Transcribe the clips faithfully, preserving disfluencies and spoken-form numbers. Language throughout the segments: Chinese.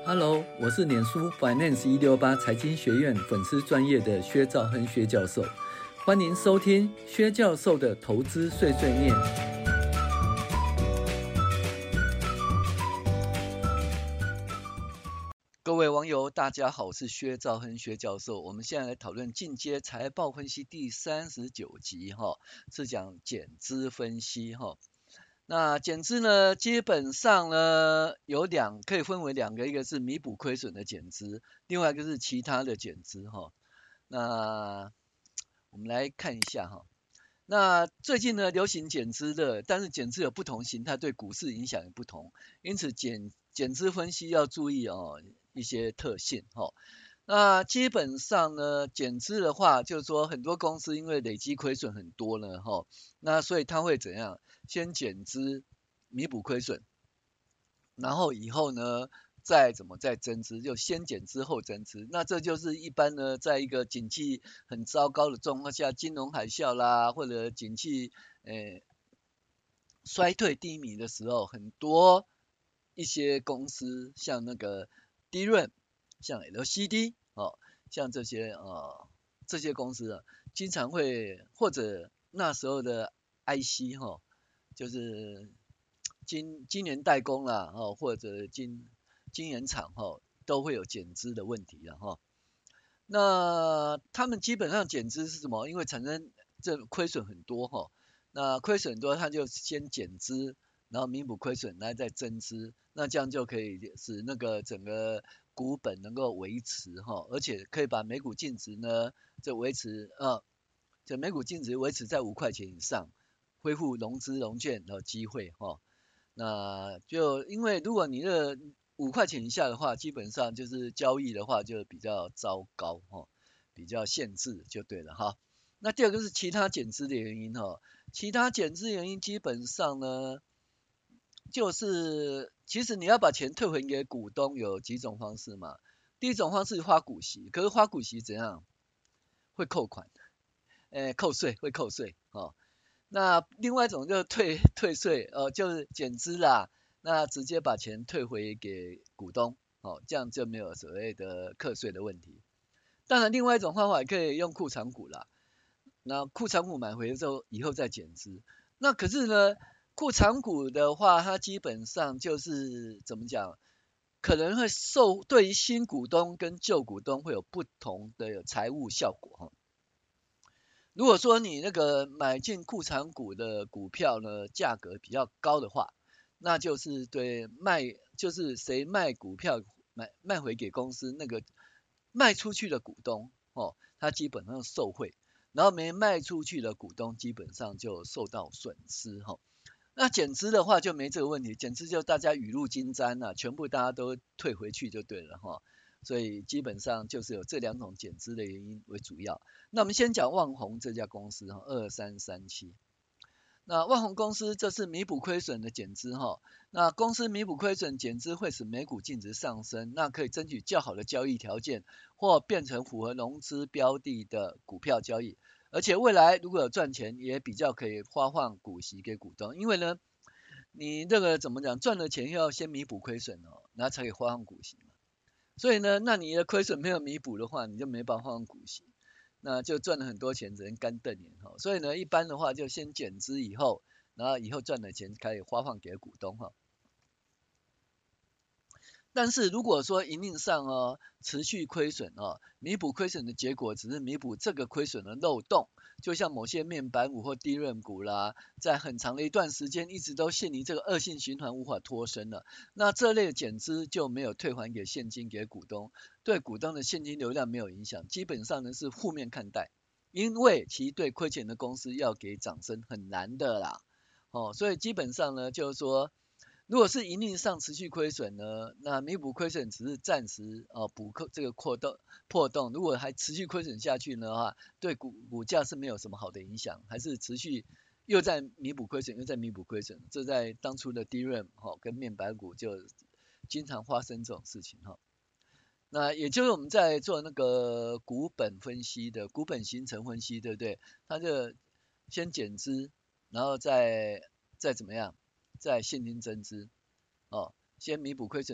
Hello，我是脸书 Finance 一六八财经学院粉丝专业的薛兆亨薛教授，欢迎收听薛教授的投资碎碎念。各位网友，大家好，我是薛兆亨薛教授。我们现在来讨论进阶财报分析第三十九集，哈，是讲减资分析，哈。那减资呢，基本上呢有两，可以分为两个，一个是弥补亏损的减资，另外一个是其他的减资哈。那我们来看一下哈。那最近呢流行减资的，但是减资有不同形态，对股市影响也不同，因此减减资分析要注意哦一些特性哈。那基本上呢，减资的话，就是说很多公司因为累积亏损很多了哈，那所以它会怎样？先减资弥补亏损，然后以后呢再怎么再增资，就先减资后增资。那这就是一般呢，在一个景气很糟糕的状况下，金融海啸啦，或者景气呃衰退低迷的时候，很多一些公司像那个低润。像 L C D 哦，像这些呃这些公司啊，经常会或者那时候的 I C 哈、哦，就是晶晶圆代工啦，哦或者晶晶圆厂哈、哦，都会有减资的问题了哈、哦。那他们基本上减资是什么？因为产生这亏损很多哈、哦，那亏损多他就先减资，然后弥补亏损，然后再增资，那这样就可以使那个整个股本能够维持哈，而且可以把每股净值呢，就维持呃，就每股净值维持在五块钱以上，恢复融资融券的机会哈。那就因为如果你的五块钱以下的话，基本上就是交易的话就比较糟糕哈，比较限制就对了哈。那第二个是其他减资的原因哈，其他减资原因基本上呢。就是其实你要把钱退回给股东有几种方式嘛。第一种方式花股息，可是花股息怎样？会扣款，诶，扣税会扣税哦。那另外一种就是退退税，呃，就是减资啦，那直接把钱退回给股东，哦，这样就没有所谓的课税的问题。当然，另外一种方法也可以用库藏股啦，那库藏股买回之后以后再减资。那可是呢？库藏股的话，它基本上就是怎么讲，可能会受对于新股东跟旧股东会有不同的财务效果哈。如果说你那个买进库藏股的股票呢，价格比较高的话，那就是对卖就是谁卖股票买卖回给公司那个卖出去的股东哦，他基本上受惠，然后没卖出去的股东基本上就受到损失哈。那减资的话就没这个问题，减资就大家雨露均沾了、啊，全部大家都退回去就对了哈。所以基本上就是有这两种减资的原因为主要。那我们先讲旺宏这家公司哈，二三三七。那旺宏公司这是弥补亏损的减资哈。那公司弥补亏损减资会使每股净值上升，那可以争取较好的交易条件，或变成符合融资标的的股票交易。而且未来如果有赚钱，也比较可以发放股息给股东，因为呢，你这个怎么讲，赚了钱要先弥补亏损哦，然后才可以发放股息嘛。所以呢，那你的亏损没有弥补的话，你就没办法发放股息，那就赚了很多钱，只能干瞪眼哈。所以呢，一般的话就先减资以后，然后以后赚的钱可以发放给股东哈。但是如果说营运上哦持续亏损哦，弥补亏损的结果只是弥补这个亏损的漏洞，就像某些面板股或低润股啦，在很长的一段时间一直都陷于这个恶性循环无法脱身了，那这类的减资就没有退还给现金给股东，对股东的现金流量没有影响，基本上呢是负面看待，因为其对亏钱的公司要给掌声很难的啦，哦，所以基本上呢就是说。如果是盈利上持续亏损呢，那弥补亏损只是暂时呃补扣这个扩洞破洞，如果还持续亏损下去呢的话，对股股价是没有什么好的影响，还是持续又在弥补亏损，又在弥补亏损，这在当初的 D R A M 哈、哦、跟面板股就经常发生这种事情哈、哦。那也就是我们在做那个股本分析的股本形成分析，对不对？它就先减资，然后再再怎么样？在现金增资，哦，先弥补亏损，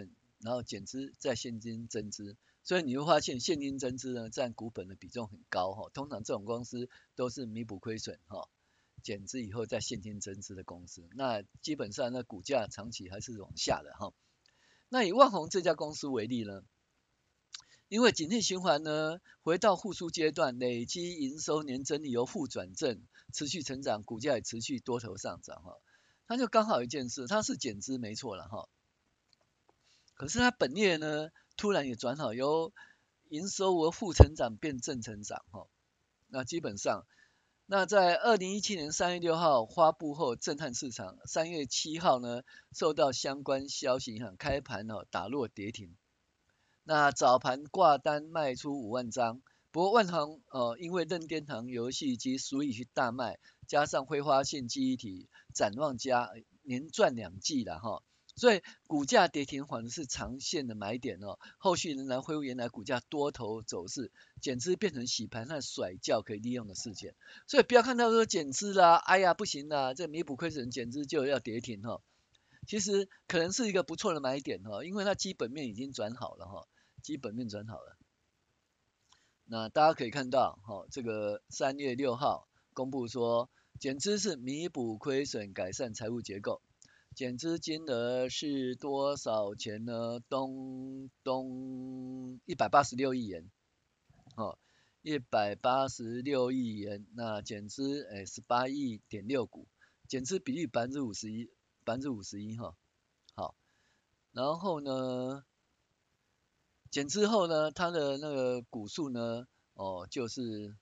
然后减资再现金增资，所以你会发现现金增资呢占股本的比重很高哈，通常这种公司都是弥补亏损哈，减资以后再现金增资的公司，那基本上那股价长期还是往下的哈。那以万宏这家公司为例呢，因为景气循环呢回到复苏阶段，累积营收年增率由负转正，持续成长，股价也持续多头上涨哈。它就刚好一件事，它是减资没错了哈，可是它本业呢突然也转好，由营收为负成长变正成长哈。那基本上，那在二零一七年三月六号发布后震撼市场，三月七号呢受到相关消息影响，开盘哦打落跌停。那早盘挂单卖出五万张，不过万航呃因为任天堂游戏机 Switch 大卖，加上挥发性记忆体展望佳，连赚两季了哈，所以股价跌停反而是长线的买点哦，后续仍然恢复原来股价多头走势，减资变成洗盘和甩轿可以利用的事件，所以不要看到说减资啦，哎呀不行啦，这弥补亏损减资就要跌停哈，其实可能是一个不错的买点哈，因为它基本面已经转好了哈。基本面转好了，那大家可以看到，哈，这个三月六号公布说，减资是弥补亏损，改善财务结构，减资金额是多少钱呢？东东一百八十六亿元，哦，一百八十六亿元，那减资诶十八亿点六股，减资比例百分之五十一，百分之五十一哈，好，然后呢？减之后呢，它的那个股数呢，哦，就是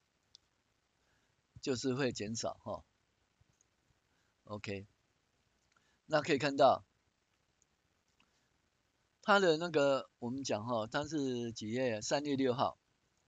就是会减少哈、哦。OK， 那可以看到它的那个我们讲哈、哦，它是几月？三月六号。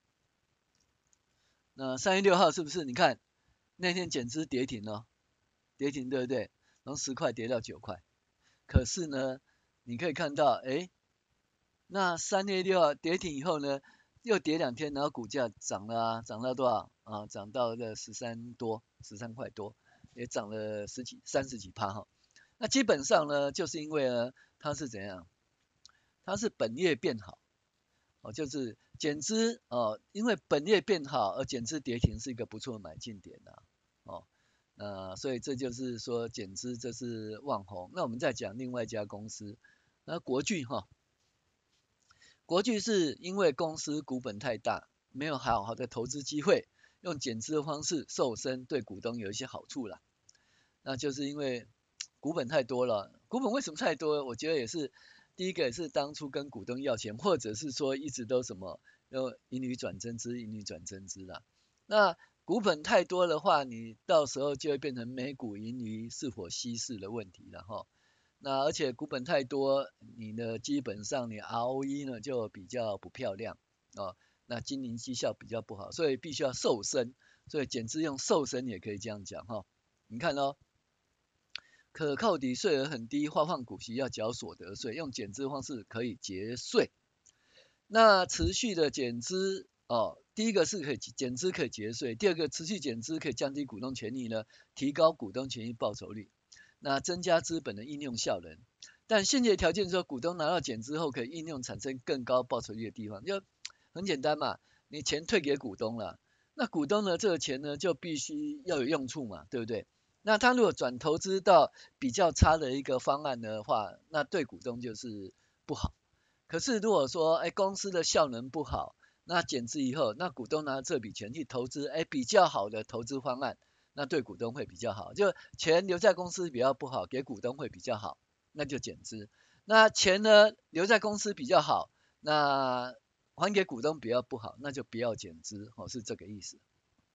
那三月六号是不是？你看那天减资跌停了，跌停对不对？从十块跌到九块。可是呢，你可以看到，哎，那三月六号跌停以后呢，又跌两天，然后股价涨了啊，涨到多少啊？涨到个十三多，十三块多，也涨了十几、三十几趴哈。那基本上呢，就是因为呢，它是怎样？它是本业变好，哦，就是减资哦，因为本业变好而减资跌停是一个不错的买进点呐、啊，哦，那所以这就是说减资这是旺宏。那我们再讲另外一家公司，那国巨哈。国巨是因为公司股本太大，没有好好的投资机会，用减资的方式瘦身，对股东有一些好处啦。那就是因为股本太多了，股本为什么太多？我觉得也是第一个也是当初跟股东要钱，或者是说一直都什么要盈余转增资，盈余转增资啦。那股本太多的话，你到时候就会变成每股盈余是否稀释的问题了哈。那而且股本太多，你呢基本上你 R O E 呢就比较不漂亮哦，那经营绩效比较不好，所以必须要瘦身，所以减资用瘦身也可以这样讲哈、哦。你看哦，可扣抵税额很低，发放股息要缴所得税，用减资方式可以节税。那持续的减资哦，第一个是可以减资可以节税，第二个持续减资可以降低股东权益呢，提高股东权益报酬率。那增加资本的应用效能，但现在条件说股东拿到减资后可以应用产生更高报酬率的地方，就很简单嘛，你钱退给股东了，那股东呢这个钱呢就必须要有用处嘛，对不对？那他如果转投资到比较差的一个方案的话，那对股东就是不好。可是如果说哎公司的效能不好，那减资以后，那股东拿这笔钱去投资哎比较好的投资方案。那对股东会比较好，就钱留在公司比较不好，给股东会比较好，那就减资。那钱呢留在公司比较好，那还给股东比较不好，那就不要减资，哦，是这个意思。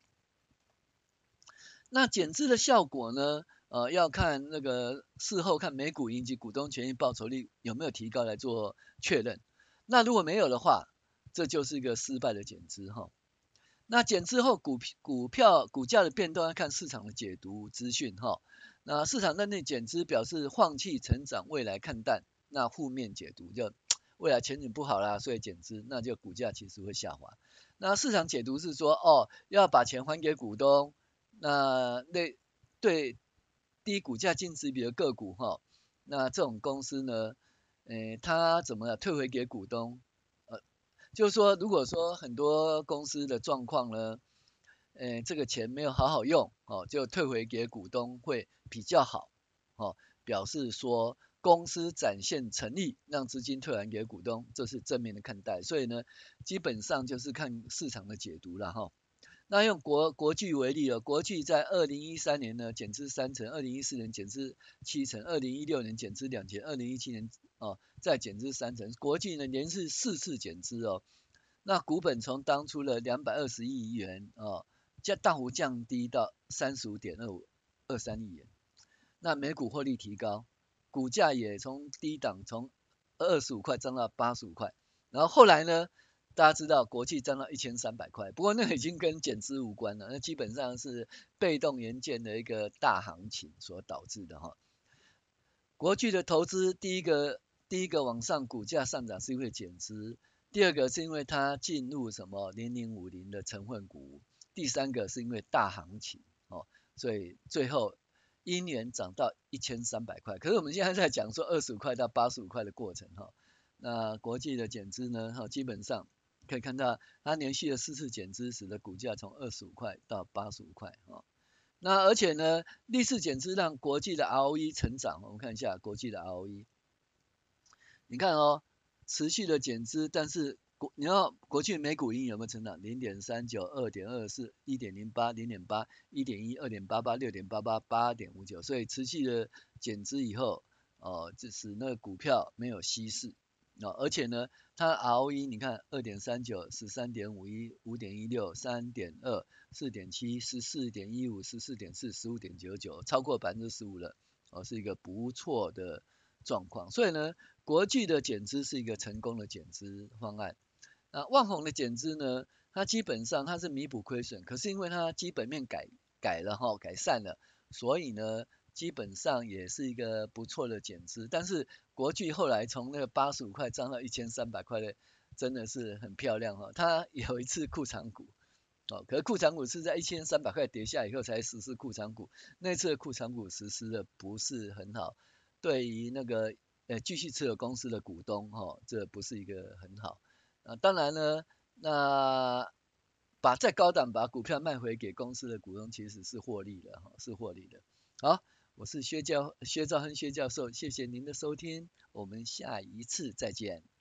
那减资的效果呢，呃，要看那个事后看每股盈及股东权益报酬率有没有提高来做确认。那如果没有的话，这就是一个失败的减资哈。那减资后股股票股价的变动要看市场的解读资讯哈。那市场认定减资表示放弃成长，未来看淡。那负面解读就未来前景不好啦，所以减资，那就股价其实会下滑。那市场解读是说，哦，要把钱还给股东。那那对低股价净值比的个股哈，那这种公司呢， 诶，他怎么样退回给股东？呃，就是说，如果说很多公司的状况呢，诶，这个钱没有好好用，哦，就退回给股东会比较好，哦，表示说公司展现诚意，让资金退还给股东，这是正面的看待。所以呢，基本上就是看市场的解读了哈。那用国国巨为例哦，国巨在二零一三年呢减资三成，二零一四年减资七成，二零一六年减资两成，二零一七年哦再减资三成，国巨呢连续四次减资哦，那股本从当初的两百二十亿元哦，降大幅降低到三十五点二五二三亿元，那每股获利提高，股价也从低档从二十五块涨到八十五块，然后后来呢？大家知道国际涨到一千三百块，不过那已经跟减资无关了，那基本上是被动元件的一个大行情所导致的哈。国巨的投资，第一个第一个往上股价上涨是因为减资，第二个是因为它进入什么零零五零的成分股，第三个是因为大行情哦，所以最后一年涨到一千三百块。可是我们现在在讲说二十五块到八十五块的过程哈，那国际的减资呢哈，基本上可以看到它连续的四次减资，使得股价从二十五块到八十五块哈。那而且呢，历次减资让国际的 R O E 成长，我们看一下国际的 R O E，你看哦，持续的减资，但是国你要国际每股盈有没有成长？零点三九、二点二四、一点零八、零点八、一点一、二点八八、六点八八、八点五九，所以持续的减资以后，哦，这使那个股票没有稀释。哦，而且呢，它的 R O E 你看二点三九、十三点五一、五点一六、三点二、四点七、十四点一五、十四点四、十五点九九，超过百分之十五了，哦，是一个不错的状况。所以呢，国际的减资是一个成功的减资方案。那万宏的减资呢，它基本上它是弥补亏损，可是因为它基本面改改了哈，改善了，所以呢，基本上也是一个不错的减资。但是国巨后来从那个八十五块涨到一千三百块的，真的是很漂亮哈。它有一次库藏股，哦，可是库藏股是在一千三百块跌下以后才实施库藏股，那次的库藏股实施的不是很好，对于那个呃继续持有公司的股东哈、哦，这不是一个很好。啊，当然呢，那把再高档把股票卖回给公司的股东，其实是获利的哈，是获利的。好，我是薛教薛兆亨薛教授，谢谢您的收听，我们下一次再见。